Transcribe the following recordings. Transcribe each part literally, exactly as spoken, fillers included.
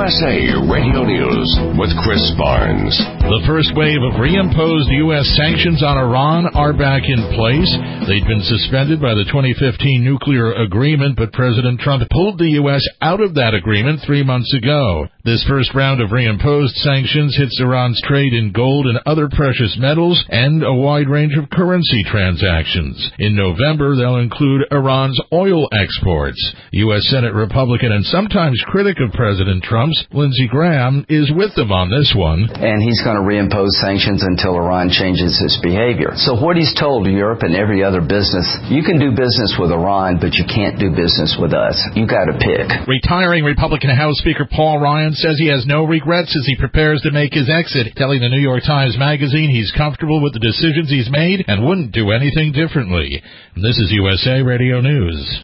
S A Radio News with Chris Barnes. The first wave of reimposed U S sanctions on Iran are back in place. They'd been suspended by the twenty fifteen nuclear agreement, but President Trump pulled the U S out of that agreement three months ago. This first round of reimposed sanctions hits Iran's trade in gold and other precious metals and a wide range of currency transactions. In November, they'll include Iran's oil exports. U S Senate Republican and sometimes critic of President Trump's Lindsey Graham is with them on this one. And he's going to reimpose sanctions until Iran changes its behavior. So what he's told Europe and every other business, you can do business with Iran, but you can't do business with us. You got to pick. Retiring Republican House Speaker Paul Ryan says he has no regrets as he prepares to make his exit, telling the New York Times Magazine he's comfortable with the decisions he's made and wouldn't do anything differently. And this is U S A Radio News.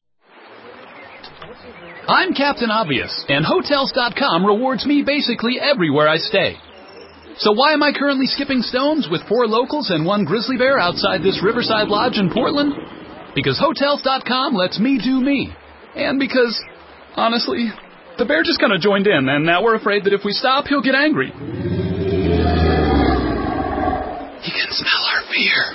I'm Captain Obvious, and Hotels dot com rewards me basically everywhere I stay. So why am I currently skipping stones with four locals and one grizzly bear outside this Riverside Lodge in Portland? Because Hotels dot com lets me do me. And because, honestly, the bear just kind of joined in, and now we're afraid that if we stop, he'll get angry. He can smell our fear.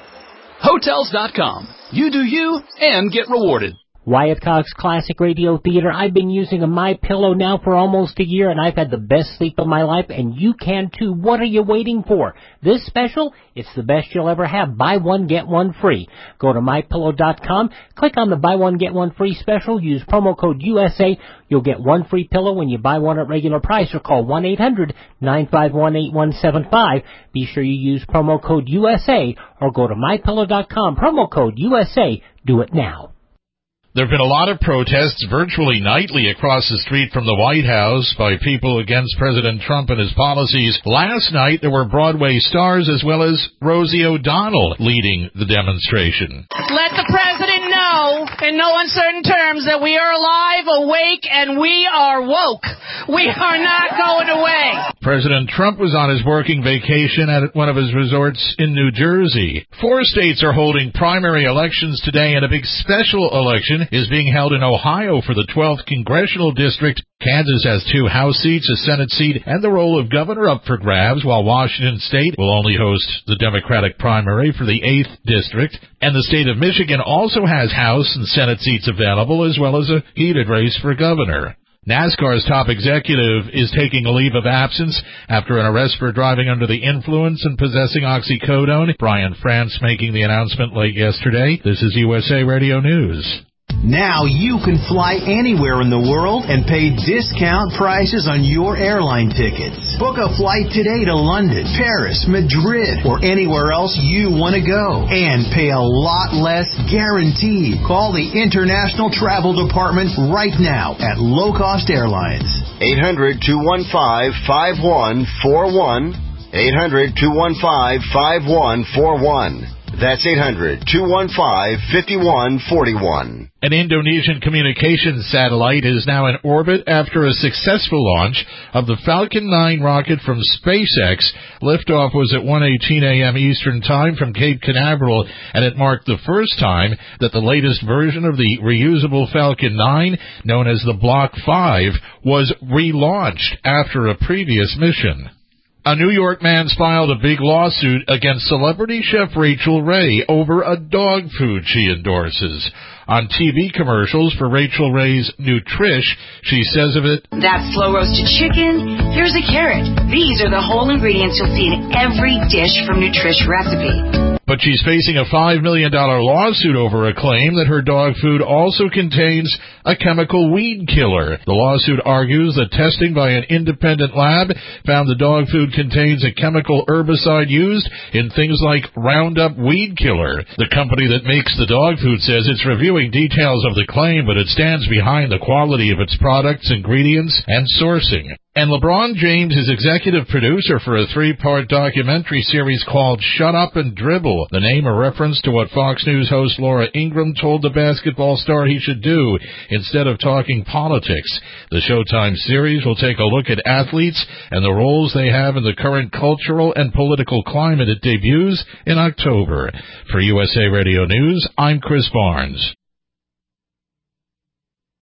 Hotels dot com. You do you, and get rewarded. Wyatt Cox Classic Radio Theater. I've been using a MyPillow now for almost a year, and I've had the best sleep of my life, and you can too. What are you waiting for? This special, it's the best you'll ever have. Buy one, get one free. Go to My Pillow dot com, click on the buy one, get one free special, use promo code U S A. You'll get one free pillow when you buy one at regular price, or call one eight hundred nine five one eight one seven five. Be sure you use promo code U S A, or go to My Pillow dot com, promo code U S A. Do it now. There have been a lot of protests virtually nightly across the street from the White House by people against President Trump and his policies. Last night, there were Broadway stars as well as Rosie O'Donnell leading the demonstration. Let the president know in no uncertain terms that we are alive, awake, and we are woke. We are not going away. President Trump was on his working vacation at one of his resorts in New Jersey. Four states are holding primary elections today, and a big special election is being held in Ohio for the twelfth Congressional District. Kansas has two House seats, a Senate seat, and the role of governor up for grabs, while Washington State will only host the Democratic primary for the eighth District. And the state of Michigan also has House and Senate seats available, as well as a heated race for governor. NASCAR's top executive is taking a leave of absence after an arrest for driving under the influence and possessing oxycodone. Brian France making the announcement late yesterday. This is U S A Radio News. Now you can fly anywhere in the world and pay discount prices on your airline tickets. Book a flight today to London, Paris, Madrid, or anywhere else you want to go. And pay a lot less guaranteed. Call the International Travel Department right now at Low Cost Airlines. eight hundred two one five five one four one. eight hundred two one five five one four one. That's eight hundred two one five five one four one. An Indonesian communications satellite is now in orbit after a successful launch of the Falcon nine rocket from SpaceX. Liftoff was at one eighteen a.m. Eastern Time from Cape Canaveral, and it marked the first time that the latest version of the reusable Falcon nine, known as the Block five, was relaunched after a previous mission. A New York man's filed a big lawsuit against celebrity chef Rachel Ray over a dog food she endorses. On T V commercials for Rachel Ray's Nutrish, she says of it, "That's slow roasted chicken. Here's a carrot. These are the whole ingredients you'll see in every dish from Nutrish recipe." But she's facing a five million dollars lawsuit over a claim that her dog food also contains a chemical weed killer. The lawsuit argues that testing by an independent lab found the dog food contains a chemical herbicide used in things like Roundup weed killer. The company that makes the dog food says it's reviewing details of the claim, but it stands behind the quality of its products, ingredients, and sourcing. And LeBron James is executive producer for a three-part documentary series called Shut Up and Dribble, the name a reference to what Fox News host Laura Ingraham told the basketball star he should do instead of talking politics. The Showtime series will take a look at athletes and the roles they have in the current cultural and political climate. It debuts in October. For U S A Radio News, I'm Chris Barnes.